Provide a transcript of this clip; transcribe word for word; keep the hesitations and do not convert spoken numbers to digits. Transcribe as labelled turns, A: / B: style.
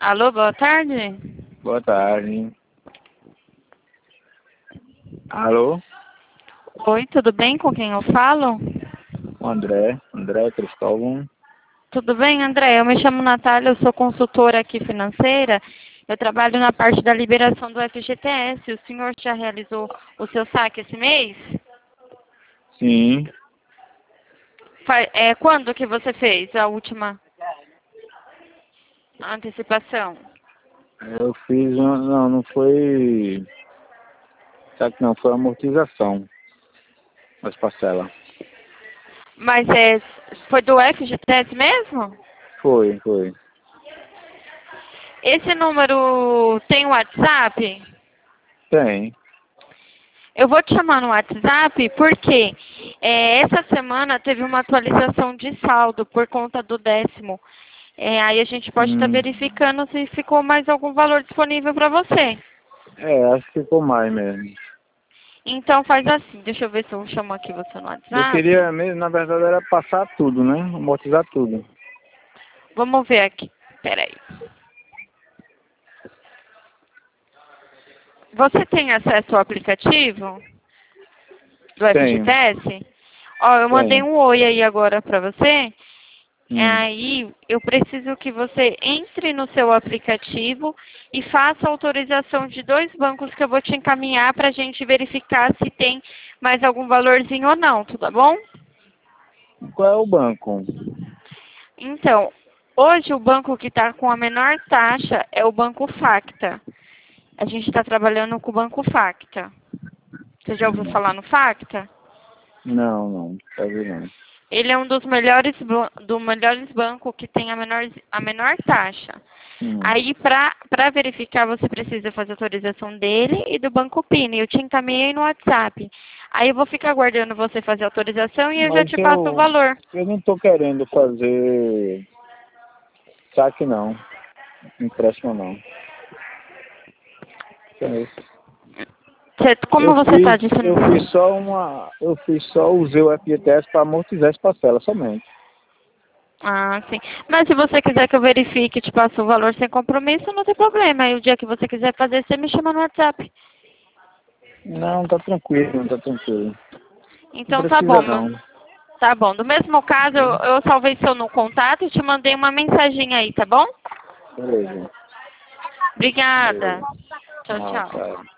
A: Alô, boa tarde.
B: Boa tarde. Alô?
A: Oi, tudo bem? Com quem eu falo?
B: O André, André Cristóvão.
A: Tudo bem, André? Eu me chamo Natália, eu sou consultora aqui financeira. Eu trabalho na parte da liberação do F G T S. O senhor já realizou o seu saque esse mês?
B: Sim,
A: Fa- É, quando que você fez a última antecipação?
B: eu fiz uma, não, não foi, sabe que não, foi amortização das parcelas.
A: Mas é, foi do F G T S mesmo?
B: Foi, foi.
A: Esse número tem WhatsApp?
B: Tem.
A: Eu vou te chamar no WhatsApp porque é, essa semana teve uma atualização de saldo por conta do décimo. É, aí a gente pode estar
B: Hum,
A: verificando se ficou mais algum valor disponível para você.
B: é, acho que ficou mais mesmo.
A: Então faz assim, deixa eu ver se eu chamo aqui você no
B: Eu
A: WhatsApp.
B: queria mesmo, na verdade, era passar tudo, né? Amortizar tudo.
A: Vamos ver aqui. Peraí. Você tem acesso ao aplicativo do
B: Tenho,
A: F G T S? Ó, eu mandei
B: tenho.
A: um oi aí agora para você.
B: Hum.
A: Aí eu preciso que você entre no seu aplicativo e faça a autorização de dois bancos que eu vou te encaminhar para a gente verificar se tem mais algum valorzinho ou não, tudo bom?
B: Qual é o banco?
A: Então, hoje o banco que está com a menor taxa é o Banco Facta. A gente está trabalhando com o Banco Facta. Você já ouviu
B: Hum.
A: falar no Facta?
B: Não, não, tá vendo não.
A: Ele é um dos melhores, ban- do melhores bancos que tem a menor, a menor taxa.
B: Hum.
A: Aí, para verificar, você precisa fazer a autorização dele e do Banco Pini. Eu te encaminhei no WhatsApp. Aí eu vou ficar aguardando você fazer a autorização e eu já
B: Mas
A: te passo o
B: eu,
A: valor.
B: eu não tô querendo fazer saque não, empréstimo não. Entendeu?
A: Você-
B: Eu
A: como você está
B: fiz,
A: dizendo?
B: eu fiz só uma, eu fiz só, usei o F G T S para amortizar as parcelas somente.
A: Ah, sim. Mas se você quiser que eu verifique e te passe o valor sem compromisso, não tem problema. Aí o dia que você quiser fazer, você me chama no WhatsApp.
B: Não, tá tranquilo, tá tranquilo. Não
A: Então tá
B: precisa
A: bom, meu.
B: não.
A: Tá bom. Do mesmo caso, eu, eu salvei seu no contato e te mandei uma mensagem aí, tá bom?
B: Beleza.
A: Obrigada.
B: Beleza.
A: Tchau,
B: Não,
A: tchau.
B: tá.